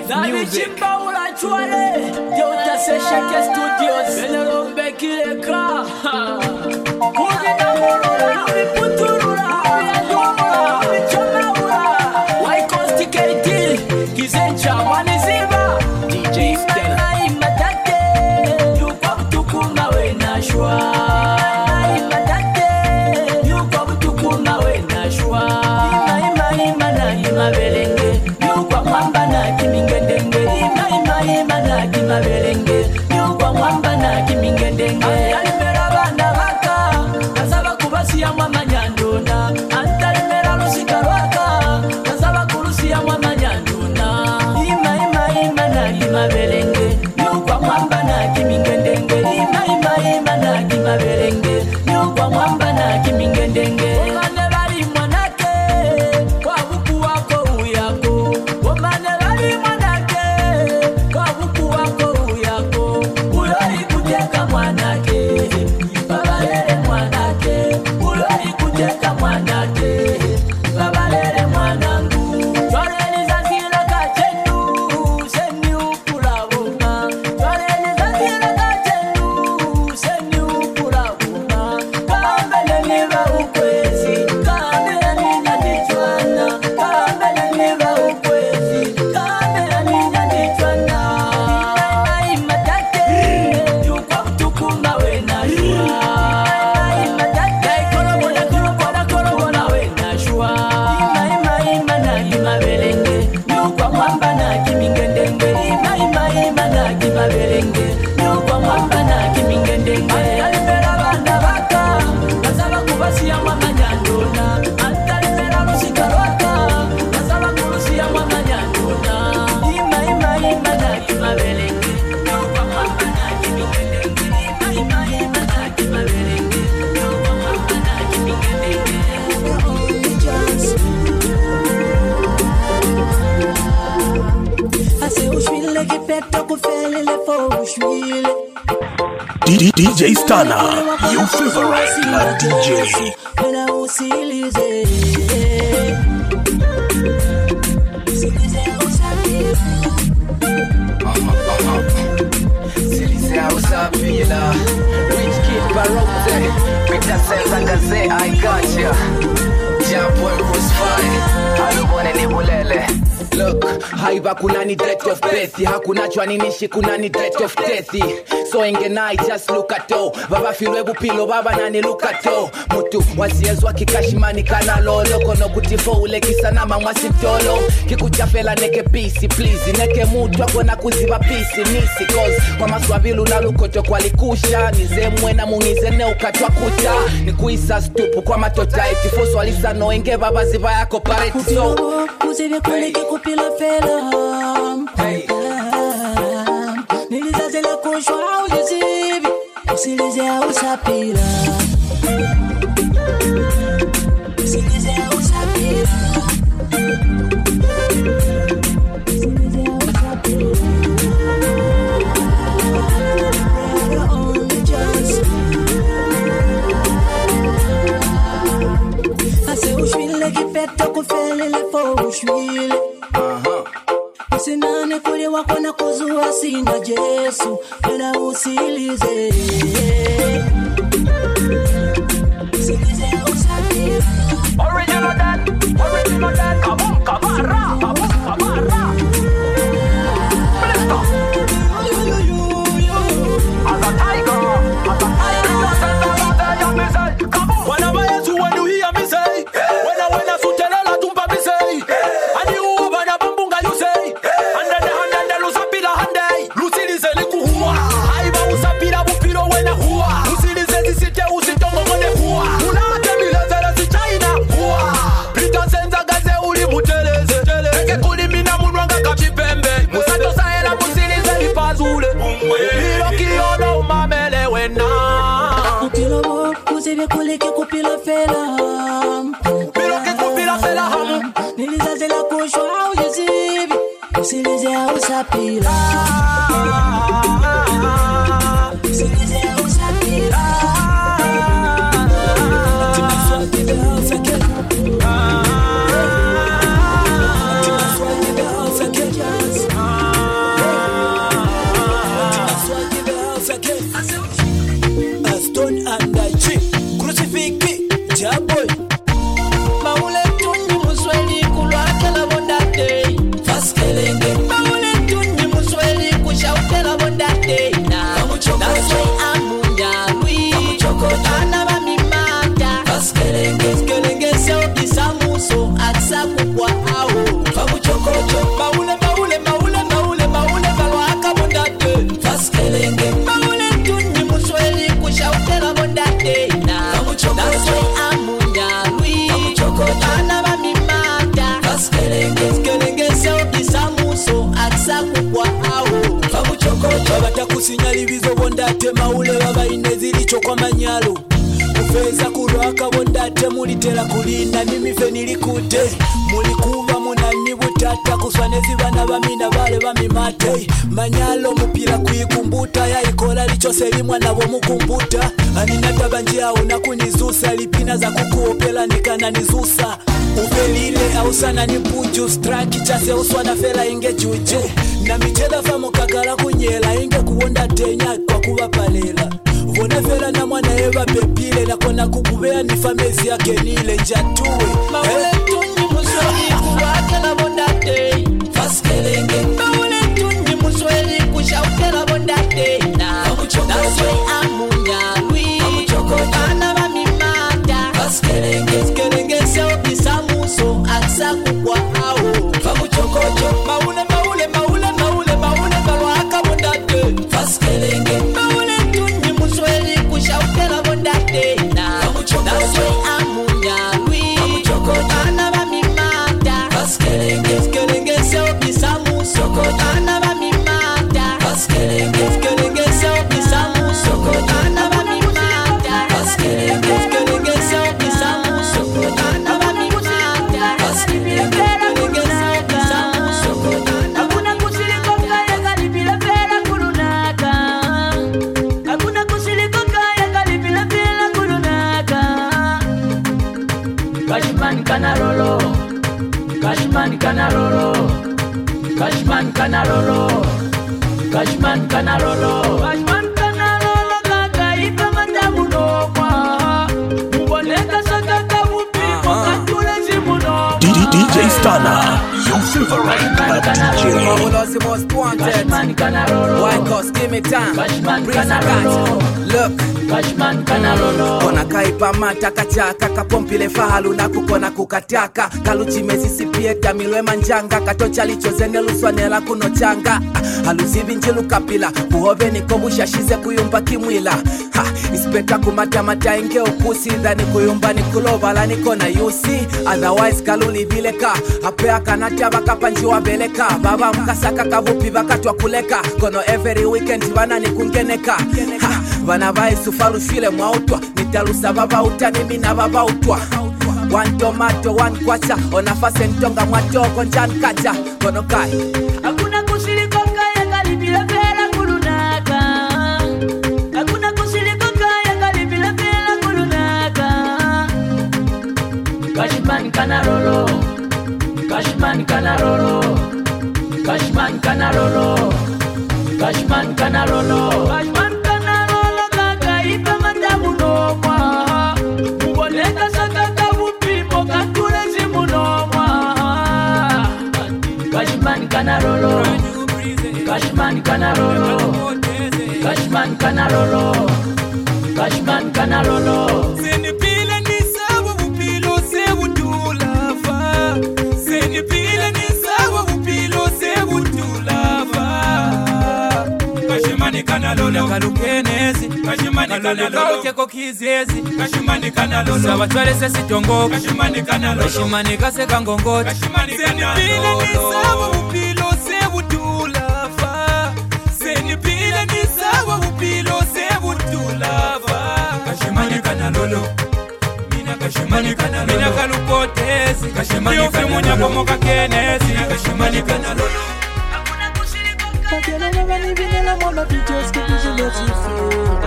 Life Music. DJ Stella. DJ Stana, your favorite love DJ. Rich Kid Baroque, make that sense and gazette, I got ya. Jump boy crucify, alubone ni bulele. Look, haiba kuna ni date of birth, hakuna chwani nishi kuna ni date of death. So engenai just look at all, baba filwebu pilo baba nani look at all. Mutu wasiezwa kikashimani kana lolo, kono kutifo ule kisana mamwasi mtolo. Kikuchafela neke pisi please, neke mutu wako na kuziba pisi nisi. Cause kwa maswabilu na lukoto kwa likusha, nize mwena mungize ne ukatwa kuta. Ni kuisa stupu kwa matota eti foso alisa no enge baba ziba yako pareti. So kuzibe kuliki kupila fela. Nilizazela kushwa ujizibi, usilizea usapila. Usilizea usapila. Usilizea usapila. Ase ushwile kipeta kufelele fo ushwile. Sinane kule wako na kuzua sina Yesu, ela usilize. Usilize usapila. Original dad, kabara. As a tiger, whenever Yesu when you hear me say, when I sutelela tumpa me say, and you over the bambunga you say, and then lusapila hande, lusilize likuhua, haiba usapila bupilo wena hua, usilize zisite usitongo ngone hua, unate milezele si China hua, pita senza gaze uli muteleze, eke kulimina munwanga kapipembe, musato saela musilize lipazule, hilo kiyono umamele wena. Kupilo mo, kuzibe kuleke kupilo fela. Kupilo ke kupila fela hamu. Nilizazela kushwa ujizibi, usilize usapila. Usilize usapila. Ugenda kusinyalibizo bondate maule babaine zilicho kwa manyalo Ufeza kurwaka bondate mulitela kulinda mimi fe nilikute mulikuva munani butata kuswanezi bana bamina bale bamimate manyalo mupira kuikumbuta yaikola lichose limwa nabo mukumbuta aninataba njia unakunizusa lipina za kukuopela nikananizusa Uvelile au sana ni puju straki chase uswana fela inge juje na michela famo kakala kunyela inge kuonda tenya kwa kuwa palela Vona fela na mwana eva pepile na kona kukubea ni famezi yake nile njatuwe Maule tunyi musweli kuwake la bondate Faskelenge Maule tunyi musweli kushauke la bondate That's why amunyalwi Ana mamimata Faskelenge Skelenge seo kisamuso Aksa kukwa hao Famuchokocho Maule maule maule maule maule Balwaka bondate Faskelenge Maule tunyi musweli kushauke la bondate That's why amunyalwi Ana mamimata Faskelenge Skelenge seo kisamuso Ana mamimata Faskelenge Skelenge seo kisamuso Ana mamimata Faskelenge Skelenge seo kisamuso Ana mamimata Faskelenge seo kisamuso Hakuna kusilikoka ya kalipila pera kulunaka Hakuna kusilikoka ya kalipila pera kulunaka Kashman kanarolo Kashman kanarolo Kashman kanarolo Kashman kanarolo Kashman kanarolo kaka ipa matamuno kwa Mboneka saka kabupi Mwakatule zimuno DJ Stunner, your favorite DJ. Marvelous the most wanted. Kashman kanarolo White Coast, give me time. Kashman Bring some kanarolo guys. Look. Kashman kanarolo Kona kaipa mata kachaka kapompile fahalu na kukona kukataka kaluchi mezi sipieta milwe manjanga katocha lichozene luswanela kuno changa haluzivi njilu kapila kuhove nikombusha shize kuyumba kimwila ispeta kumata mata inge ukusi dhani kuyumba nikulovala nikona yusi otherwise kaluli vileka hapea kanata wakapanjiwa beleka baba mkasaka kavupi wakatwa kuleka kono every weekend wana nikungeneka Vana vai sufalu shile mwautwa Nitalusa baba utani mina baba utwa One tomato, one kwacha Onafase ntonga mwatoko njan kacha Kono kai Hakuna kusilikoka ya kalipila pera kulunaka Hakuna kusilikoka ya kalipila pera kulunaka Kashman kanarolo Kashman kanarolo Kashman kanarolo Kashman kanarolo Kashman kanarolo kaka ipa matamuno mwa Mboneka saka kabupi Mwakatule zimuno mwa Kashman kanarolo Kashman kanarolo Kashman kanarolo Kashman kanarolo Senipile ni sawa upilo se utulafa Senipile ni sawa upilo se utulafa Kashimani kanalolo kalukenezi Kashimani kanalolo keko kizezi Kashimani kanalolo sawa twale sesi tongo Kashimani kanalolo Kashimani kase kangongoti Senipile ni sawa upilo se utulafa Senipile ni sawa upilo se utulafa Kashimani kanalolo Kashimani kanalolo Mina kalupotezi Kashimani kanalolo Yofi moka kenezi Kashimani kanalolo Hakuna kusilikoka Kakele neva ni vinela mwana videos kipizi netifu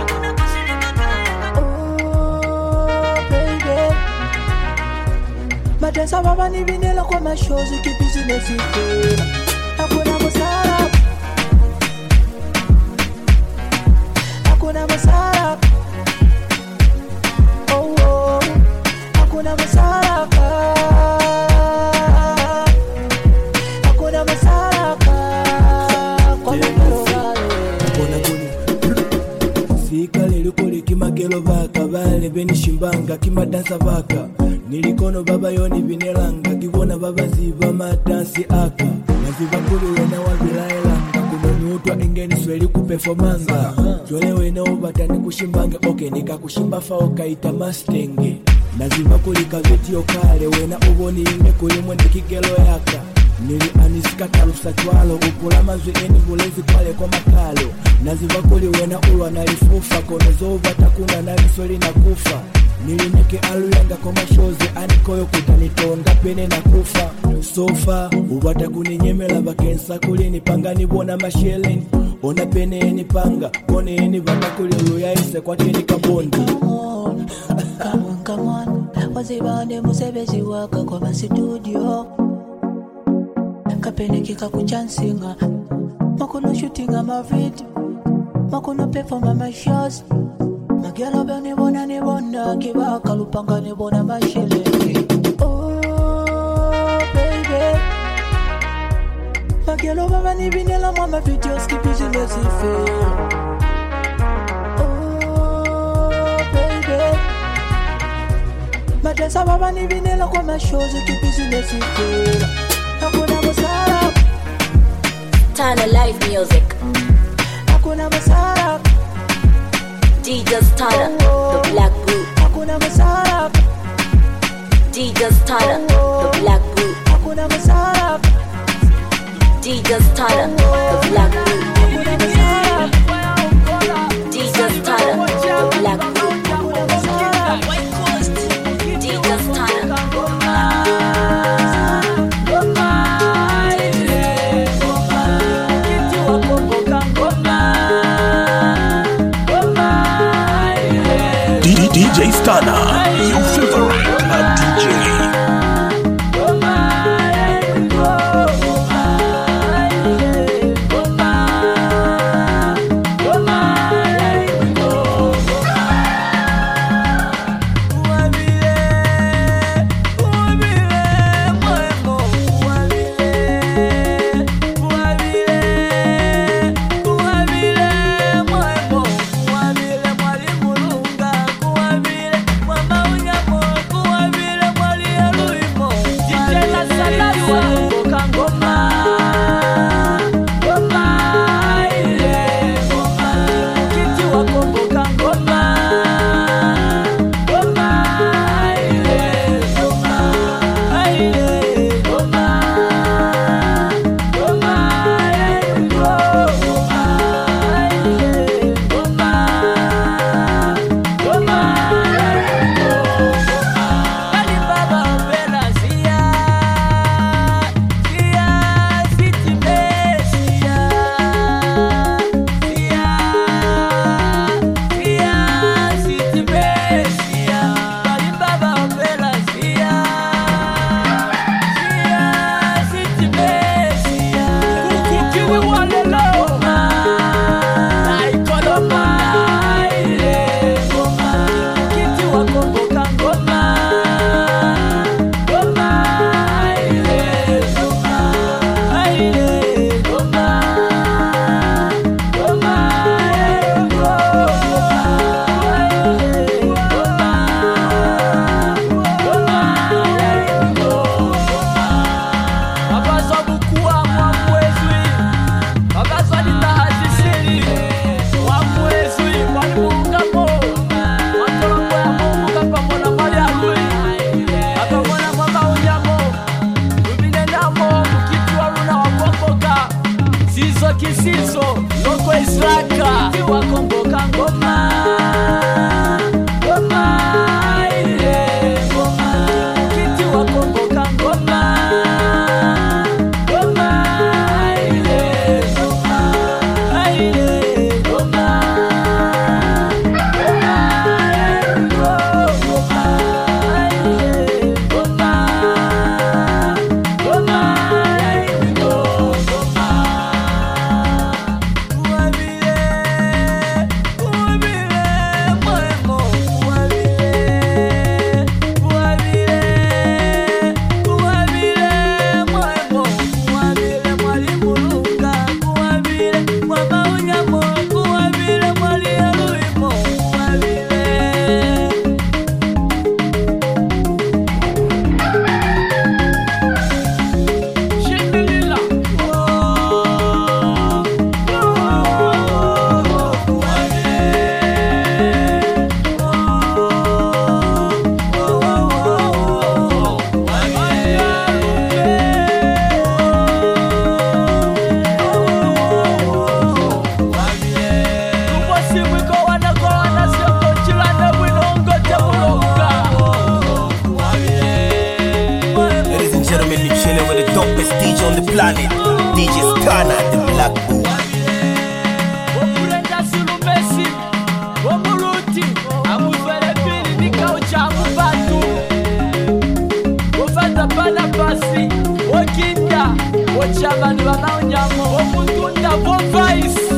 Oh baby Matensa baba ni vinela kwa mashozi kipizi netifu Hakuna musara Hakuna musara Oh oh Hakuna musara Hakuna musara Kwa mimero Sika lilikuli kimagelo vaka vale benishimbanga kimadansa vaka Nilikono baba yoni vinelanga kivona baba ziva madansi aka Naziva kuli wena wavilaelanga kumenyutwa ingeni sweli kuperformanga Jole wena ubatani kushimbange oke nika kushimba fao kaita mastenge Naziva kuli kavitio kale wena uvoni inge kuli mwende kigelo yaka nili anisikata lusachwalo upula mazwi eni bulezi kwale kwa makalo nazivakuli wena ulwa nalifufa konezova takuna nalisweli na kufa nilineke aluyanga kwa mashozi anikoyo kutanitonda pene na kufa sofa ubata kuninyemela bakensa kulini panga nibona masheleni ona pene eni panga kone eni vatakuli uluyaise kwa chini kabondi. Come on, wazibande musebezi waka kwa masitudio kapene kika kuchansinga makono shootinga mavideo makono performa mashows magyalo bene bona nebona kibaka lupanga nebona mashele. Oh baby magyalo baba nibinela mama videos kibusiness ife. Oh baby madesa baba nibinela kwa mashows kibusiness ife. Hakuna busara Tana live music. Hakuna busara DJ Tana, the Black Boot. Hakuna busara DJ Tana, the Black Boot. Hakuna busara DJ Tana, the Black Boot. Hakuna busara DJ Tana, the Black Boot. DJ Tana. DJ Stana, your favorite club DJ. DJ on the planet, DJ Stunner, the Black Bull. Okurenda silumesi, omuluti, amufere pili nikaucha mubatu. Ofata pana pasi, okinda, ochavani wanaonyamo, omutunda, voice.